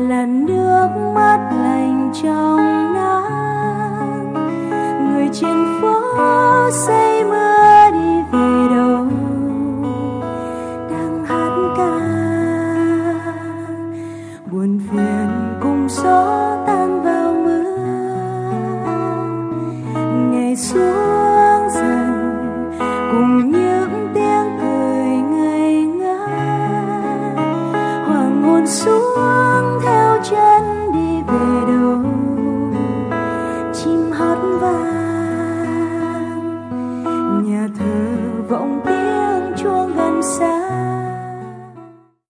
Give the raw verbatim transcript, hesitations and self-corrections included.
là nước mắt lành trong nắng. Người trên phố say mưa đi về đâu, đang hát ca buồn phiền cùng gió tan vào mưa. Ngày xưa